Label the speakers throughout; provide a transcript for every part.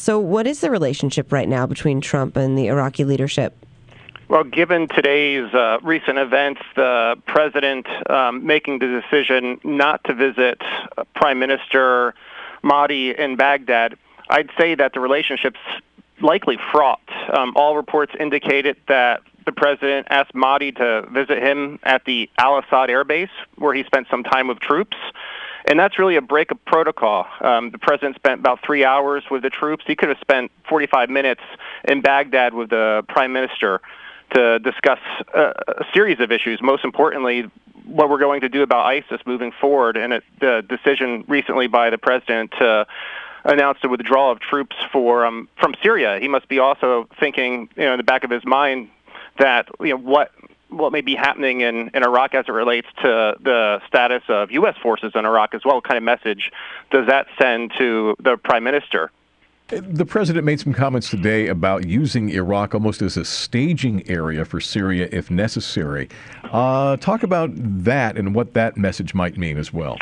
Speaker 1: So what is the relationship right now between Trump and the Iraqi leadership?
Speaker 2: Well, given today's recent events, the president making the decision not to visit Prime Minister Mahdi in Baghdad, I'd say that the relationship's likely fraught. All reports indicated that the president asked Mahdi to visit him at the Al-Assad Air Base, where he spent some time with troops. And that's really a break of protocol. The president spent about 3 hours with the troops. He could have spent 45 minutes in Baghdad with the prime minister to discuss a series of issues, most importantly, what we're going to do about ISIS moving forward, and the decision recently by the president to announce the withdrawal of troops from Syria. He must be also thinking, in the back of his mind that what may be happening in Iraq as it relates to the status of U.S. forces in Iraq as well. What kind of message does that send to the prime minister?
Speaker 3: The president made some comments today about using Iraq almost as a staging area for Syria if necessary. Talk about that and what that message might mean as well.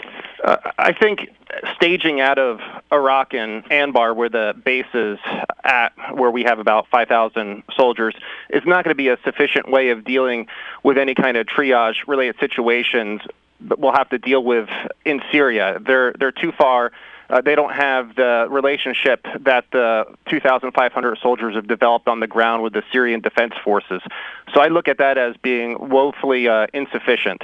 Speaker 2: I think staging out of Iraq and Anbar, where the base is at, where we have about 5,000 soldiers, is not going to be a sufficient way of dealing with any kind of triage-related situations that we'll have to deal with in Syria. They're too far. They don't have the relationship that the 2,500 soldiers have developed on the ground with the Syrian Defense Forces. So I look at that as being woefully insufficient.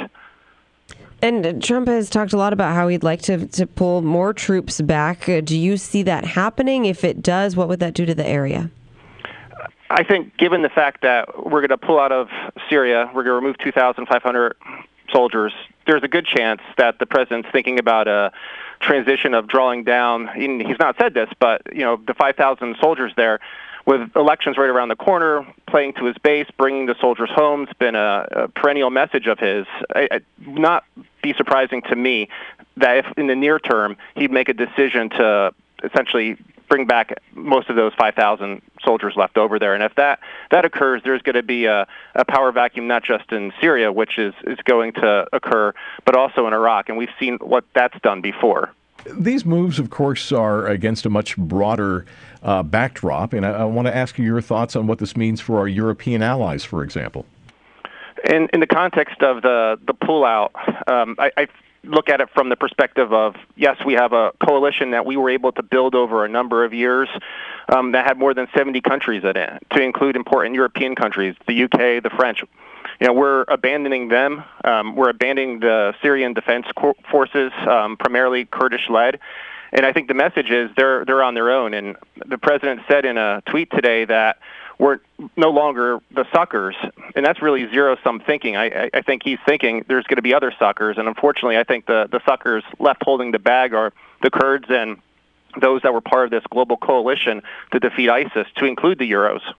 Speaker 1: And Trump has talked a lot about how he'd like to pull more troops back. Do you see that happening? If it does, what would that do to the area?
Speaker 2: I think given the fact that we're going to pull out of Syria, we're going to remove 2,500 soldiers, there's a good chance that the president's thinking about a transition of drawing down, he's not said this, but the 5,000 soldiers there, with elections right around the corner, playing to his base, bringing the soldiers home, it's been a perennial message of his. It not be surprising to me that if in the near term he'd make a decision to essentially bring back most of those 5,000 soldiers left over there. And if that occurs, there's going to be a power vacuum not just in Syria, which is going to occur, but also in Iraq. And we've seen what that's done before.
Speaker 3: These moves, of course, are against a much broader backdrop, and I want to ask you your thoughts on what this means for our European allies, for example.
Speaker 2: In the context of the pullout, I look at it from the perspective of, yes, we have a coalition that we were able to build over a number of years that had more than 70 countries in it, to include important European countries, the UK, the French. We're abandoning them. We're abandoning the Syrian Defense Forces, primarily Kurdish-led. And I think the message is they're on their own. And the president said in a tweet today that we're no longer the suckers. And that's really zero-sum thinking. I think he's thinking there's going to be other suckers. And unfortunately, I think the suckers left holding the bag are the Kurds and those that were part of this global coalition to defeat ISIS, to include the Euros.